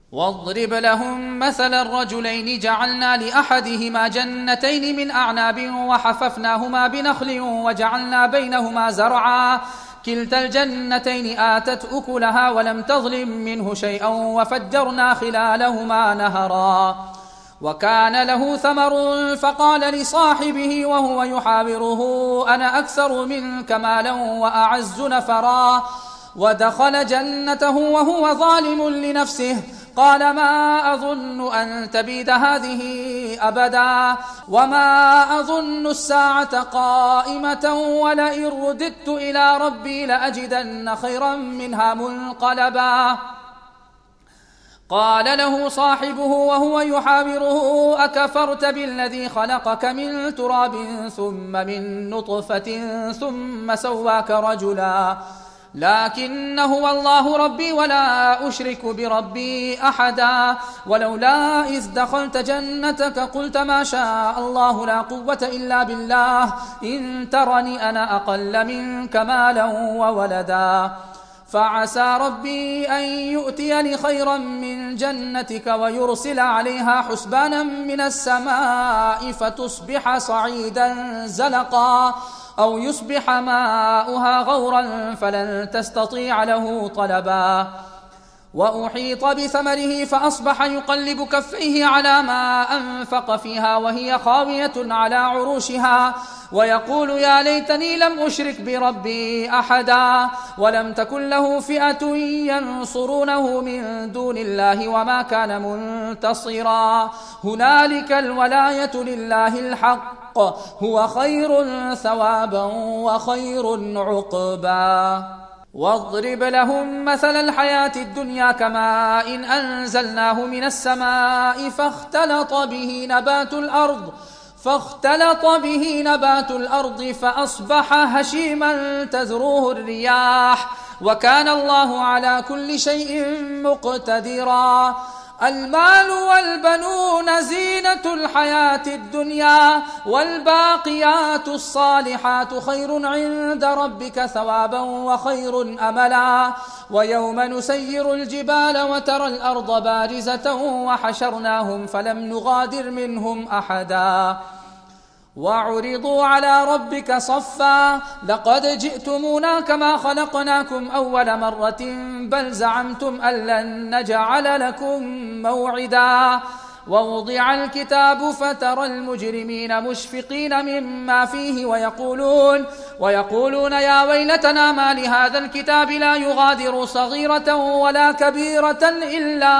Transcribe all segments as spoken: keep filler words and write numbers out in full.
واضرب لهم مثل الرجلين جعلنا لأحدهما جنتين من أعناب وحففناهما بنخل وجعلنا بينهما زرعا كلتا الجنتين آتت أكلها ولم تظلم منه شيئا وفجرنا خلالهما نهرا وكان له ثمر فقال لصاحبه وهو يحاوره أنا أكثر منك مالا وأعز نفرا ودخل جنته وهو ظالم لنفسه قال ما أظن أن تبيد هذه أبدا وما أظن الساعة قائمة ولئن رددت إلى ربي لأجدن خيرا منها منقلبا قال له صاحبه وهو يحاوره أكفرت بالذي خلقك من تراب ثم من نطفة ثم سواك رجلا لكن هو الله ربي ولا أشرك بربي أحدا ولولا إذ دخلت جنتك قلت ما شاء الله لا قوة إلا بالله إن ترني أنا أقل منك مالا وولدا فعسى ربي أن يؤتيني خيرا من جنتك ويرسل عليها حسبانا من السماء فتصبح صعيدا زلقا أو يصبح ماؤها غورا فلن تستطيع له طلبا وأحيط بثمره فأصبح يقلب كفيه على ما أنفق فيها وهي خاوية على عروشها ويقول يا ليتني لم أشرك بربي أحدا ولم تكن له فئة ينصرونه من دون الله وما كان منتصرا هنالك الولاية لله الحق هو خير ثوابا وخير عقبا واضرب لهم مثل الحياة الدنيا كماء إن أنزلناه من السماء فاختلط به نبات الأرض فاختلط به نبات الأرض فأصبح هشيما تذروه الرياح وكان الله على كل شيء مقتدرا المال والبنون زينة الحياة الدنيا والباقيات الصالحات خير عند ربك ثوابا وخير أملا ويوم نسير الجبال وترى الأرض بارزة وحشرناهم فلم نغادر منهم أحدا وعرضوا على ربك صفا لقد جئتمونا كما خلقناكم أول مرة بل زعمتم أن لن نجعل لكم موعدا ووضع الكتاب فترى المجرمين مشفقين مما فيه ويقولون ويقولون يا ويلتنا ما لهذا الكتاب لا يغادر صغيرة ولا كبيرة إلا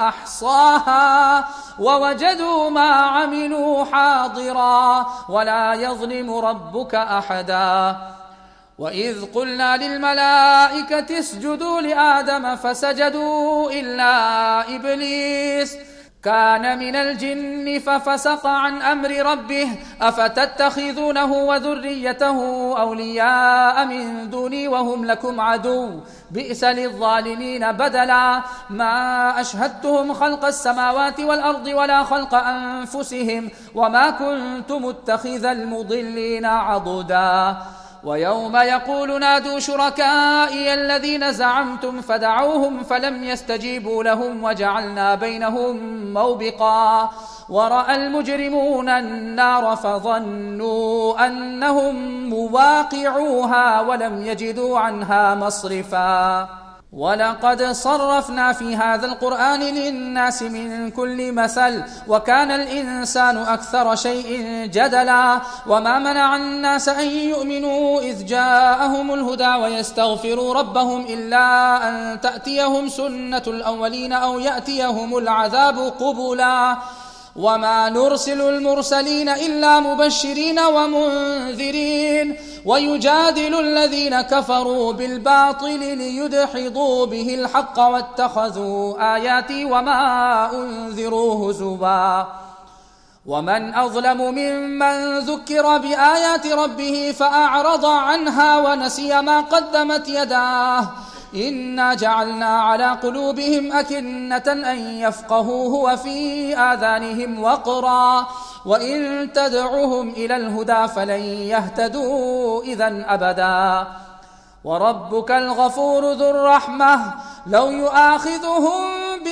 أحصاها ووجدوا ما عملوا حاضرا ولا يظلم ربك أحدا وإذ قلنا للملائكة اسجدوا لآدم فسجدوا إلا إبليس كان من الجن ففسق عن أمر ربه أفتتخذونه وذريته أولياء من دوني وهم لكم عدو بئس للظالمين بدلا ما أشهدتهم خلق السماوات والأرض ولا خلق أنفسهم وما كنت متخذ المضلين عضدا ويوم يقول نادوا شركائي الذين زعمتم فدعوهم فلم يستجيبوا لهم وجعلنا بينهم موبقا ورأى المجرمون النار فظنوا أنهم مواقعوها ولم يجدوا عنها مصرفا ولقد صرفنا في هذا القرآن للناس من كل مثل وكان الإنسان أكثر شيء جدلا وما منع الناس أن يؤمنوا إذ جاءهم الهدى ويستغفروا ربهم إلا أن تأتيهم سنة الأولين أو يأتيهم العذاب قبلا وما نرسل المرسلين إلا مبشرين ومنذرين ويجادل الذين كفروا بالباطل ليدحضوا به الحق واتخذوا آياتي وما أنذروا هزوا ومن أظلم ممن ذكر بآيات ربه فأعرض عنها ونسي ما قدمت يداه إنا جعلنا على قلوبهم أكنة أن يفقهوه وفي آذانهم وقرا وإن تدعهم إلى الهدى فلن يهتدوا إذن أبدا وربك الغفور ذو الرحمة لو يؤاخذهم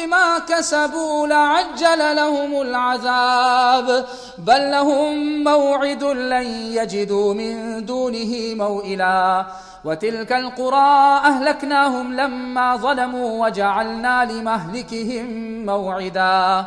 بما كسبوا لعجل لهم العذاب بل لهم موعد لن يجدوا من دونه موئلا وتلك القرى أهلكناهم لما ظلموا وجعلنا لمهلكهم موعدا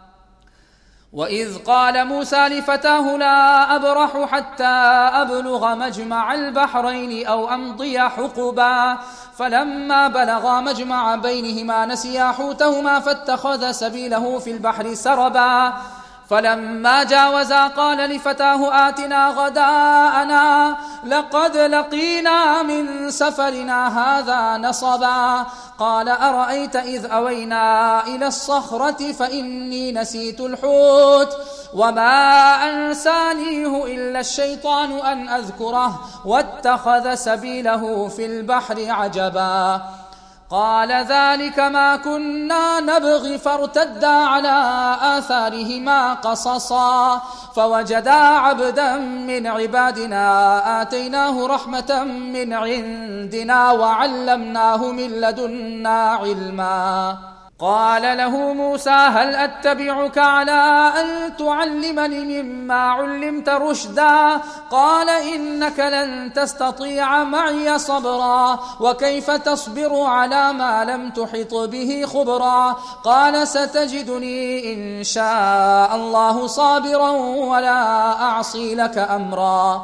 وإذ قال موسى لفتاه لا أبرح حتى أبلغ مجمع البحرين أو أمضي حقبا فلما بلغا مجمع بينهما نسيا حوتهما فاتخذ سبيله في البحر سربا فلما جاوزا قال لفتاه آتنا غداءنا لقد لقينا من سفرنا هذا نصبا قال أرأيت إذ أوينا إلى الصخرة فإني نسيت الحوت وما أنسانيه إلا الشيطان أن أذكره واتخذ سبيله في البحر عجبا قال ذلك ما كنا نبغي فارتدا على آثارهما قصصا فوجدا عبدا من عبادنا آتيناه رحمة من عندنا وعلمناه من لدنا علما قال له موسى هل أتبعك على أن تعلمني مما علمت رشدا قال إنك لن تستطيع معي صبرا وكيف تصبر على ما لم تحط به خبرا قال ستجدني إن شاء الله صابرا ولا أعصي لك أمرا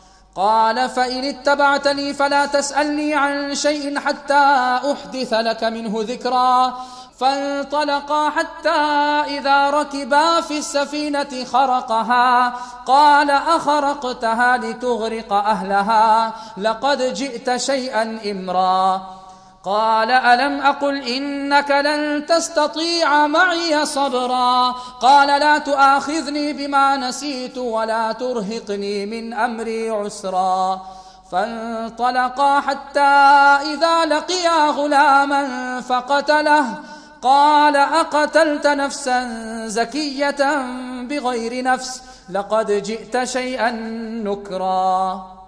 قال فإن اتبعتني فلا تسألني عن شيء حتى أحدث لك منه ذكرا فانطلقا حتى إذا ركبا في السفينة خرقها قال أخرقتها لتغرق أهلها لقد جئت شيئا إمرا قال ألم أقل إنك لن تستطيع معي صبرا قال لا تؤاخذني بما نسيت ولا ترهقني من أمري عسرا فانطلقا حتى إذا لقيا غلاما فقتله قال أقتلت نفسا زكية بغير نفس لقد جئت شيئا نكرا